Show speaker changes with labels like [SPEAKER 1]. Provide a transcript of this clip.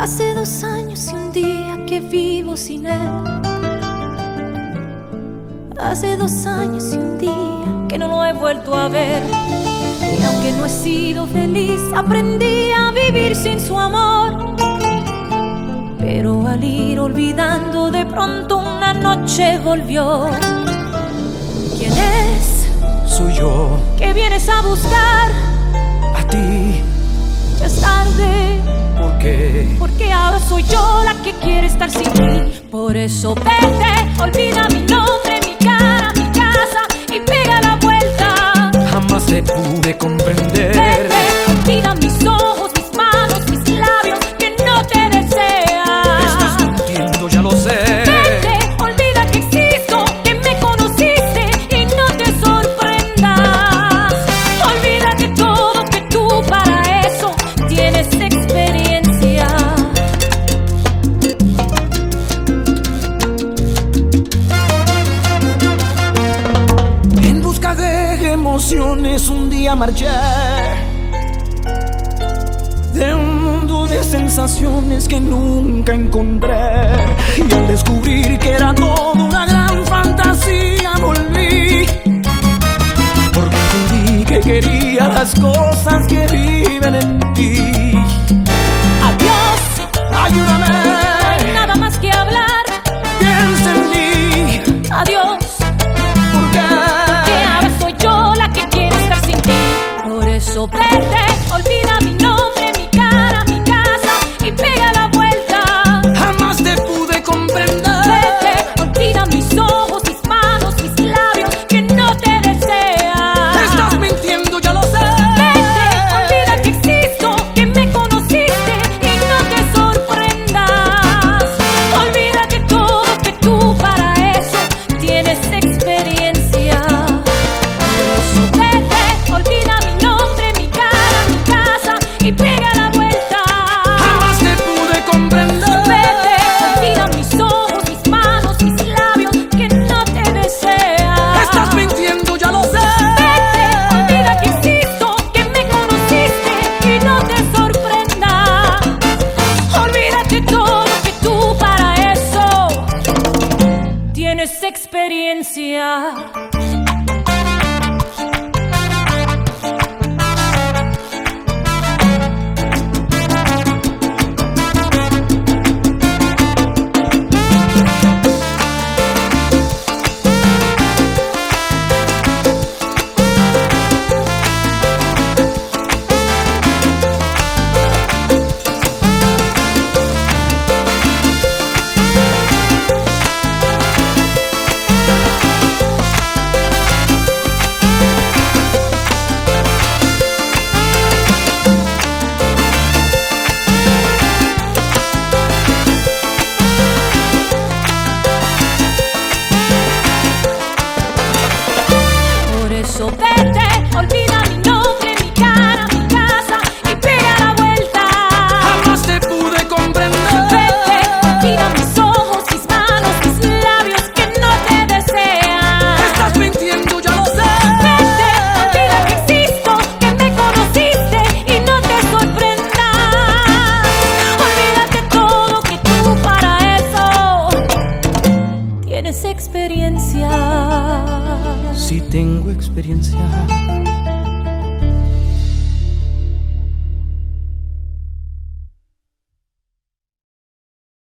[SPEAKER 1] Hace 2 años y un día que vivo sin él. Hace 2 años y un día que no lo he vuelto a ver. Y aunque no he sido feliz, aprendí a vivir sin su amor. Pero al ir olvidando, de pronto una noche volvió. ¿Quién es?
[SPEAKER 2] Soy yo.
[SPEAKER 1] ¿Qué vienes a buscar?
[SPEAKER 2] A ti.
[SPEAKER 1] Ya es tarde.
[SPEAKER 2] ¿Por qué?
[SPEAKER 1] Porque ahora soy yo la que quiere estar sin ti. Por eso vete, olvida mi nombre, mi cara, mi casa y pega la vuelta.
[SPEAKER 2] Jamás te pude comprender.
[SPEAKER 1] Vete, olvida mis ojos, mis manos, mis labios que no te desean.
[SPEAKER 2] Estás mintiendo, ya lo sé.
[SPEAKER 1] Vete, olvida que existo, que me conociste y no te sorprendas. Olvida de todo, que tú para eso tienes experiencia.
[SPEAKER 2] En busca de emociones un día marché de un mundo de sensaciones que nunca encontré. Y al descubrir que era todo una gran fantasía volví, porque entendí que quería las cosas que viven en ti.
[SPEAKER 1] Adiós,
[SPEAKER 2] Ayúdame,
[SPEAKER 1] no hay nada más que hablar.
[SPEAKER 2] piensa en mí.
[SPEAKER 1] Adiós,
[SPEAKER 2] Porque
[SPEAKER 1] que ahora soy yo la que quiere estar sin ti. Por eso vete, olvida mi nombre, mi cara, mi casa y pega la vuelta.
[SPEAKER 2] jamás te pude comprender.
[SPEAKER 1] Vete, olvida mis ojos, mis manos, mis labios que no te desean.
[SPEAKER 2] Estás mintiendo, ya lo sé.
[SPEAKER 1] Vete, olvida que existo, que me conociste y no te sorprendas. Olvida de todo, que tú para eso tienes experiencia. Por eso vete, olvida mi nombre, mi cara, mi casa y pega la vuelta.
[SPEAKER 2] Jamás te pude comprender.
[SPEAKER 1] Vete, olvida mis ojos, mis manos, mis labios que no te desean.
[SPEAKER 2] Estás mintiendo, ya lo sé.
[SPEAKER 1] Vete, olvida que existo, que me conociste y no te sorprendas. Olvídate todo, que tú para eso tienes experiencia. Por eso vete, olvida mi nombre, mi cara, mi casa y pega la vuelta.
[SPEAKER 2] Jamás te pude comprender.
[SPEAKER 1] Vete, olvida mis ojos, mis manos, mis labios que no te desean.
[SPEAKER 2] Estás mintiendo, ya lo sé.
[SPEAKER 1] Vete, olvida que existo, que me conociste y no te sorprendas. Olvídate todo, que tú para eso tienes experiencia.
[SPEAKER 2] Sí tengo experiencia.